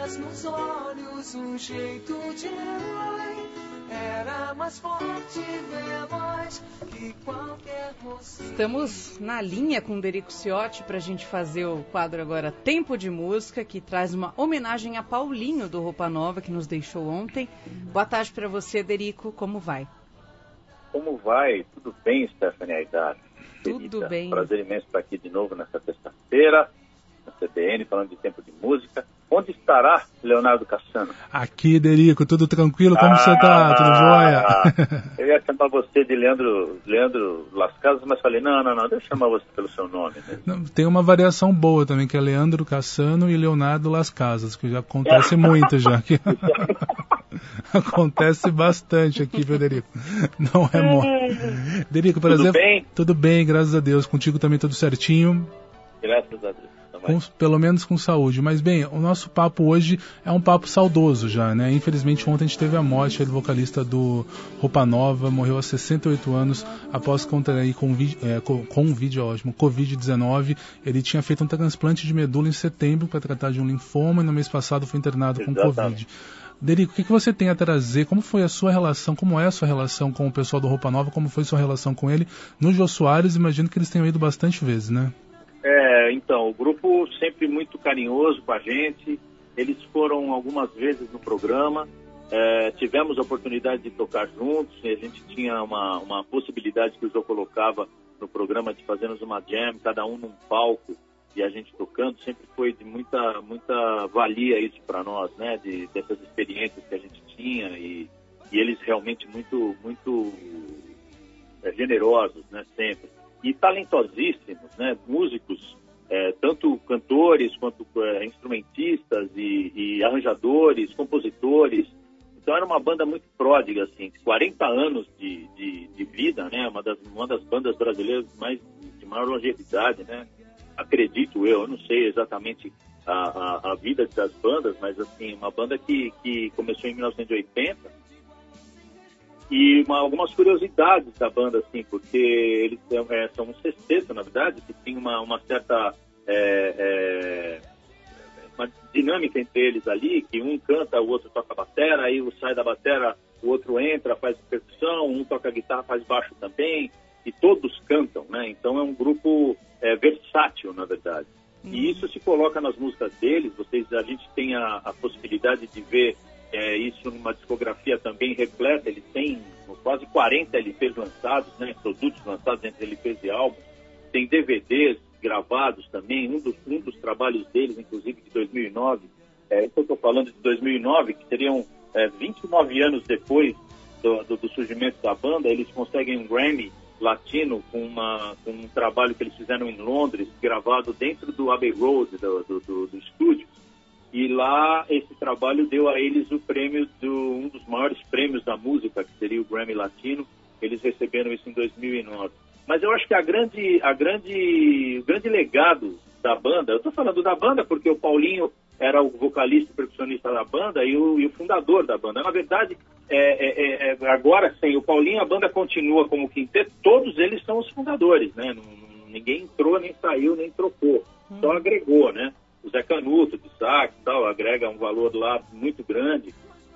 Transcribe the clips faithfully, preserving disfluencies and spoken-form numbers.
estrelas nos olhos, um jeito de herói. Era mais forte e veloz que qualquer mocinho. Estamos na linha com o Derico Ciotti para a gente fazer o quadro agora Tempo de Música, que traz uma homenagem a Paulinho do Roupa Nova, que nos deixou ontem. Boa tarde para você, Derico. Como vai? Como vai? Tudo bem, Stephanie Aidar? Tudo Querida. bem. Prazer imenso estar aqui de novo nessa terça-feira, na C B N, falando de Tempo de Música. Onde estará Leonardo Cassano? Aqui, Derico, tudo tranquilo? Como ah, você tá? Tudo jóia? Eu ia chamar você de Leandro, Leandro Las Casas, mas falei, não, não, não, deixa eu chamar você pelo seu nome. Né? Não, tem uma variação boa também, que é Leandro Cassano e Leonardo Las Casas, que já acontece muito já. Que... acontece bastante aqui, Federico. Não é mole. Derico, prazer. Tudo bem? Tudo bem, graças a Deus. Contigo também tudo certinho. Graças a Deus. Com, pelo menos com saúde. Mas bem, o nosso papo hoje é um papo saudoso já, né? Infelizmente ontem a gente teve a morte do vocalista do Roupa Nova, morreu aos sessenta e oito anos após contrair com, é, com, com um vídeo ótimo, covid dezenove. Ele tinha feito um transplante de medula em setembro para tratar de um linfoma e no mês passado foi internado com Covid. Derico, o que, que você tem a trazer? Como foi a sua relação? Como é a sua relação com o pessoal do Roupa Nova? Como foi a sua relação com ele? No Jô Soares, imagino que eles tenham ido bastante vezes, né? É, então, o grupo sempre muito carinhoso com a gente, eles foram algumas vezes no programa, é, tivemos a oportunidade de tocar juntos, e a gente tinha uma, uma possibilidade que o Jô colocava no programa de fazermos uma jam, cada um num palco, e a gente tocando, sempre foi de muita, muita valia isso para nós, né, de, dessas experiências que a gente tinha, e, e eles realmente muito, muito é, generosos, né, sempre. E talentosíssimos, né? Músicos, é, tanto cantores quanto é, instrumentistas e, e arranjadores, compositores. Então era uma banda muito pródiga, assim, quarenta anos de, de, de vida, né? Uma das, uma das bandas brasileiras mais, de maior longevidade, né? Acredito eu, eu não sei exatamente a, a, a vida das bandas, mas assim, uma banda que, que começou em mil novecentos e oitenta. E uma, algumas curiosidades da banda, assim, porque eles é, são um sexteto, na verdade, que tem uma, uma certa é, é, uma dinâmica entre eles ali, que um canta, o outro toca a batera, aí o sai da batera, o outro entra, faz percussão, um toca guitarra, faz baixo também, e todos cantam, né? Então é um grupo é, versátil, na verdade. Uhum. E isso se coloca nas músicas deles, vocês, a gente tem a, a possibilidade de ver É, isso numa discografia também repleta, eles têm quase quarenta L Ps lançados, né, produtos lançados entre L Ps e álbuns, tem D V Ds gravados também, um dos, um dos trabalhos deles, inclusive de dois mil e nove, é, isso eu estou falando de dois mil e nove, que seriam é, vinte e nove anos depois do, do, do surgimento da banda, eles conseguem um Grammy latino com, uma, com um trabalho que eles fizeram em Londres, gravado dentro do Abbey Road, do, do, do, do estúdio. E lá, esse trabalho deu a eles o prêmio, do, um dos maiores prêmios da música, que seria o Grammy Latino. Eles receberam isso em dois mil e nove. Mas eu acho que a grande, a grande, o grande legado da banda, eu estou falando da banda porque o Paulinho era o vocalista e percussionista da banda e o, e o fundador da banda. Na verdade, é, é, é, agora, sem o Paulinho, a banda continua como quinteto, todos eles são os fundadores, né? Não, ninguém entrou, nem saiu, nem trocou. Só agregou, né? O Zé Canuto, de sax e tal, agrega um valor lá muito grande.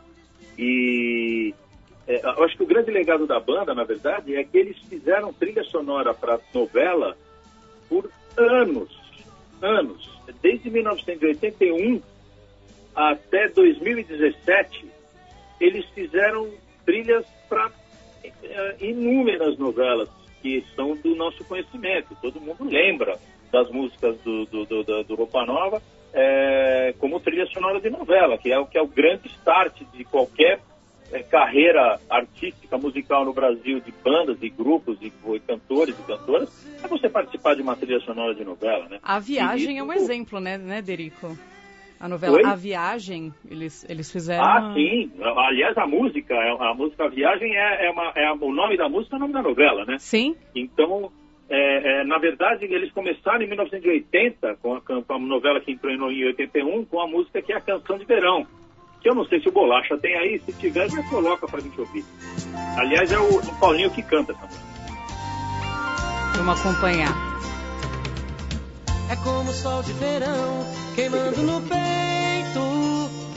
E é, eu acho que o grande legado da banda, na verdade, é que eles fizeram trilha sonora para novela por anos, anos. Desde mil novecentos e oitenta e um até dois mil e dezessete, eles fizeram trilhas para é, inúmeras novelas que são do nosso conhecimento. Todo mundo lembra das músicas do, do, do, do, do Roupa Nova é, como trilha sonora de novela, que é o que é o grande start de qualquer é, carreira artística, musical no Brasil, de bandas e grupos e, e cantores e cantoras, é você participar de uma trilha sonora de novela, né? A Viagem é um exemplo, né, né, Derico? A novela Oi? A Viagem, eles, eles fizeram... Ah, uma... sim. Aliás, a música, a música A Viagem é, é, uma, é o nome da música, é o nome da novela, né? Sim. Então... É, é, na verdade, eles começaram em mil novecentos e oitenta, com a, com a novela que entrou em oitenta e um, com a música que é a Canção de Verão, que eu não sei se o Bolacha tem aí, se tiver, já coloca pra gente ouvir. Aliás, é o, o Paulinho que canta essa música. Vamos acompanhar. É como o sol de verão, queimando no peito,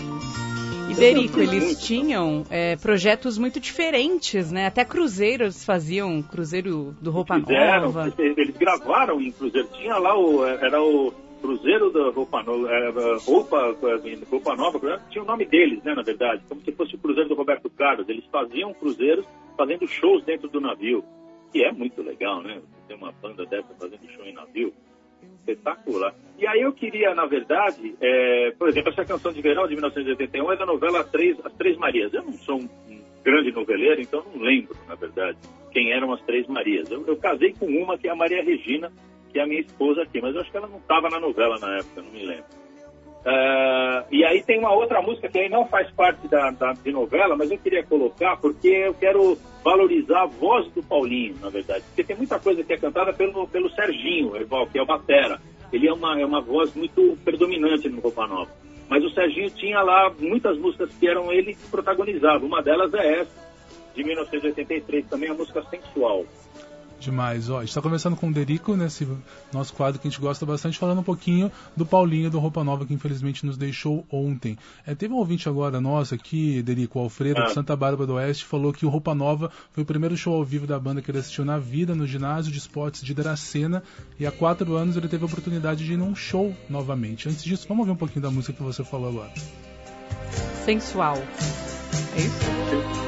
Derico, eles tinham é, projetos muito diferentes, né? Até cruzeiros faziam, cruzeiro do Roupa Fizeram, Nova. Eles gravaram em cruzeiro. Tinha lá, o, era o cruzeiro da Roupa Nova, roupa, roupa Nova, tinha o nome deles, né, na verdade. Como se fosse o cruzeiro do Roberto Carlos. Eles faziam cruzeiros fazendo shows dentro do navio. Que é muito legal, né? Ter uma banda dessa fazendo show em navio. Espetacular. E aí eu queria, na verdade, é, por exemplo, essa canção de verão de mil novecentos e oitenta e um é da novela Três, As Três Marias. Eu não sou um, um grande noveleiro, então não lembro, na verdade, quem eram as Três Marias. Eu, eu casei com uma, que é a Maria Regina, que é a minha esposa aqui, mas eu acho que ela não estava na novela na época, não me lembro. Uh, e aí tem uma outra música que aí não faz parte da, da de novela, mas eu queria colocar porque eu quero valorizar a voz do Paulinho, na verdade. Porque tem muita coisa que é cantada pelo, pelo Serginho, que é o batera. Ele é uma, é uma voz muito predominante no Roupa Nova. Mas o Serginho tinha lá muitas músicas que eram ele que protagonizava. Uma delas é essa, de mil novecentos e oitenta e três, também a música Sensual. Demais, ó, a gente está começando com o Derico, nesse nosso quadro que a gente gosta bastante, falando um pouquinho do Paulinho do Roupa Nova, que infelizmente nos deixou ontem. É, teve um ouvinte agora nosso aqui, Derico, o Alfredo, ah. de Santa Bárbara do Oeste, falou que o Roupa Nova foi o primeiro show ao vivo da banda que ele assistiu na vida, no ginásio de esportes de Dracena, e há quatro anos ele teve a oportunidade de ir num show novamente. Antes disso, vamos ouvir um pouquinho da música que você falou agora. Sensual. É isso?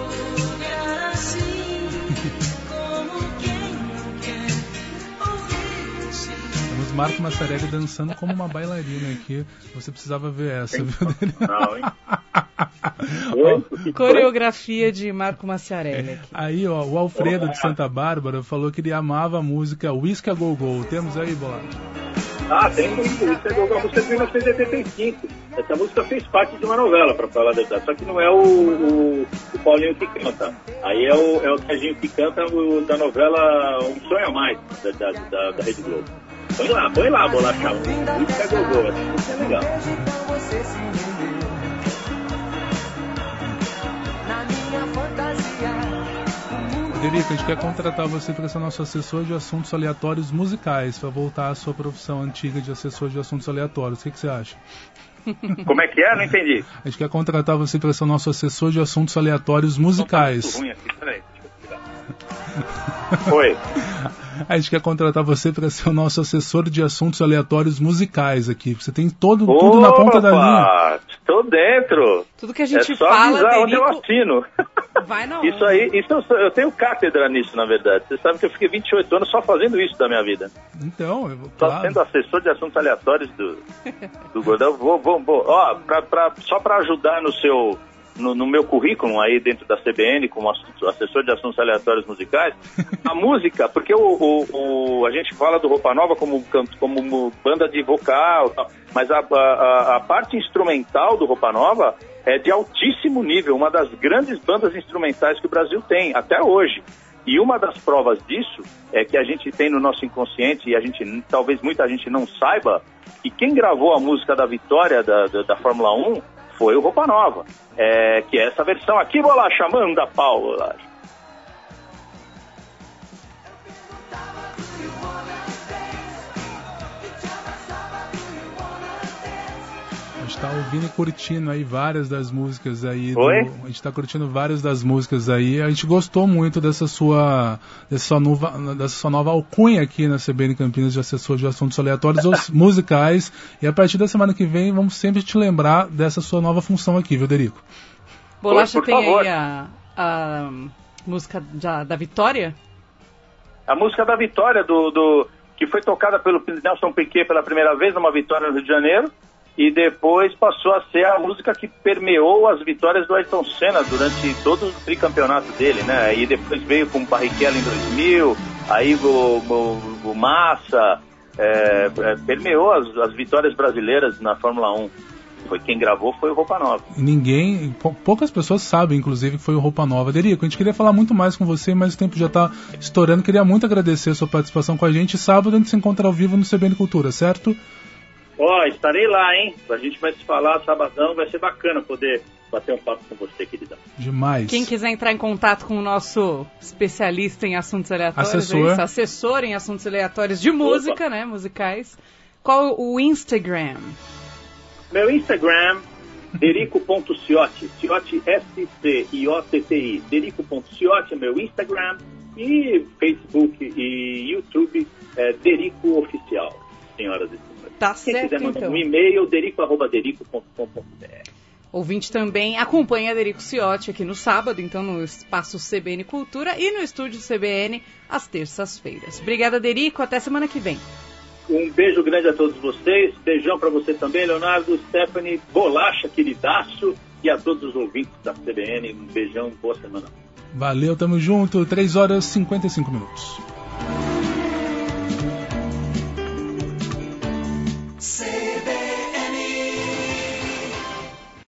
Marco Massarelli dançando como uma bailarina aqui. Você precisava ver essa, viu? Não, hein? Coreografia de Marco Massarelli aqui. Aí, ó, o Alfredo de Santa Bárbara falou que ele amava a música Whisky a Go Go. Temos aí, Bola? Ah, tem Whisky a Go Go. A música de mil novecentos e oitenta e cinco. Essa música fez parte de uma novela, pra falar a verdade. Só que não é o, o, o Paulinho que canta. Aí é o, é o Serginho que canta o, da novela Um Sonho a Mais, da, da, da, da Rede Globo. Põe lá, põe lá, Bolacha. Isso é gogô, isso é legal. Derico, a gente quer contratar você para ser nosso assessor de assuntos aleatórios musicais, para voltar à sua profissão antiga de assessor de assuntos aleatórios. O que, que você acha? Como é que é? Não entendi. A gente quer contratar você para ser nosso assessor de assuntos aleatórios musicais. Tá muito ruim aqui, peraí. Oi. A gente quer contratar você para ser o nosso assessor de assuntos aleatórios musicais aqui. Você tem todo, Opa, tudo na ponta da linha. Estou dentro. Tudo que a gente é só fala, avisar Derico, onde eu assino. Vai não. Isso aí, isso eu, eu tenho cátedra nisso, na verdade. Você sabe que eu fiquei vinte e oito anos só fazendo isso da minha vida. Então, eu vou, só claro. sendo assessor de assuntos aleatórios do, do Gordão. Vou, vou, vou. Ó, pra, pra, só para ajudar no seu... No, no meu currículo aí dentro da C B N como assessor de assuntos aleatórios musicais, a música, porque o, o, o, a gente fala do Roupa Nova como, como banda de vocal, mas a, a, a parte instrumental do Roupa Nova é de altíssimo nível, uma das grandes bandas instrumentais que o Brasil tem até hoje. E uma das provas disso é que a gente tem no nosso inconsciente, e a gente, talvez muita gente não saiba, que quem gravou a música da vitória da, da, da Fórmula um foi o Roupa Nova, é, que é essa versão aqui, Bolacha, manda pau, Bolacha. A gente tá ouvindo e curtindo aí várias das músicas aí. Do, Oi? a gente tá curtindo várias das músicas aí. A gente gostou muito dessa sua, dessa sua nova, dessa sua nova alcunha aqui na C B N Campinas de assessor de assuntos aleatórios os musicais. E a partir da semana que vem vamos sempre te lembrar dessa sua nova função aqui, viu, Derico? Bolacha, Por tem favor. aí a, a música da, da Vitória? A música da vitória, do, do, que foi tocada pelo Nelson Piquet pela primeira vez numa vitória no Rio de Janeiro. E depois passou a ser a música que permeou as vitórias do Ayrton Senna durante todo o tricampeonato dele, né? E depois veio com o Barrichello em dois mil, aí o, o, o Massa, é, é, permeou as, as vitórias brasileiras na Fórmula um. Foi quem gravou, foi o Roupa Nova. Ninguém, poucas pessoas sabem, inclusive, que foi o Roupa Nova. Derico, a gente queria falar muito mais com você, mas o tempo já está estourando. Queria muito agradecer a sua participação com a gente. Sábado a gente se encontra ao vivo no C B N Cultura, certo? Ó, oh, estarei lá, hein? A gente vai se falar sabadão, vai ser bacana poder bater um papo com você, queridão. Demais. Quem quiser entrar em contato com o nosso especialista em assuntos aleatórios, assessor, é isso, assessor em assuntos aleatórios de música, Opa. né, musicais, qual o Instagram? Meu Instagram Derico.ciotti, Ciotti S C I O T T I, Derico.ciotti é meu Instagram e Facebook e YouTube, é Derico Oficial, senhoras e senhores. Tá Quem certo, quiser mandar então. um e-mail, derico arroba derico ponto com ponto b r. Ouvinte também acompanha Derico Ciotti aqui no sábado, então no espaço C B N Cultura e no estúdio C B N às terças-feiras. Obrigada, Derico. Até semana que vem. Um beijo grande a todos vocês. Beijão para você também, Leonardo, Stephanie, Bolacha, queridaço, e a todos os ouvintes da C B N. Um beijão, boa semana. Valeu, tamo junto. três horas e cinquenta e cinco minutos.